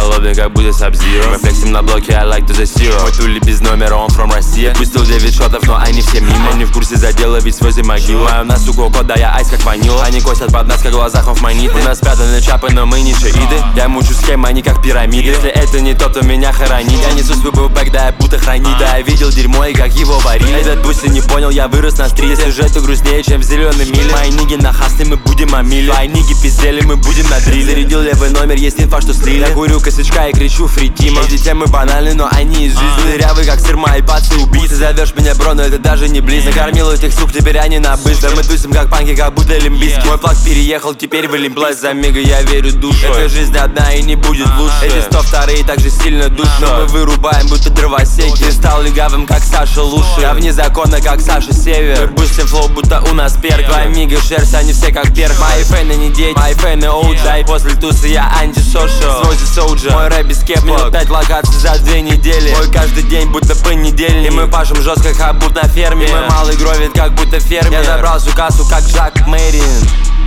холодный, как будет Sub-Zero. Мы флексим на блоке, I like to the zero. Мой тули без номера, он from Россия. Пустил 9 шотов, но они все мимо. Не в курсе задела, ведь свой могилу. Маю на суку код, да я айс как ванила. Они косят под нас, как глазах в монит. У нас спрятаны чапы, но мы не шеиды. Я мучу схемы, они как пирамиды. Если это не то, то меня хоронит. Я несу свой бэк, да я будто хранит. Да я видел дерьмо и как его варили. Этот пусть не понял, я вырос на стрите. Сюжеты грустнее, чем в зеленой миле. Мои ниги на хасты, мы будем о миле. Твои ниги пиздели, мы будем на дриле. Зарядил левый номер, есть инфа, что слили. Я курю косячка и кричу фритима. Эти темы банальны, но они из жизни. Дырявый, как сыр, мои пацы убийцы. Зовешь меня бро, но это даже не близко. Накормил этих сук, теперь они на быстро. Мы тусим как панки, как будто лимбиски. Мой флаг переехал, теперь в Олимпийск. За мига я верю душой. Эта жизнь одна и не будет лучше. Эти 102-е так же сильно душно. Но мы вырубаем, будто дровосеки. Ты стал легавым, как Саша Луши. Я вне закона, как Саша Север. Мы бустим флоу, будто у нас перк. Твои мига шерсть, они все как перк. Мои фэны не дети, мои фэны OG. После тусы я антисошиал. Свой соуджа, мой рэп без кеп. Минут 5 локаций за 2 недели. Мой каждый день, будто понедельник. И мы пашем жестко, как будто на ферме. И мой малый гровит, как будто фермер. Я забрал всю кассу, как Джак Мэрин.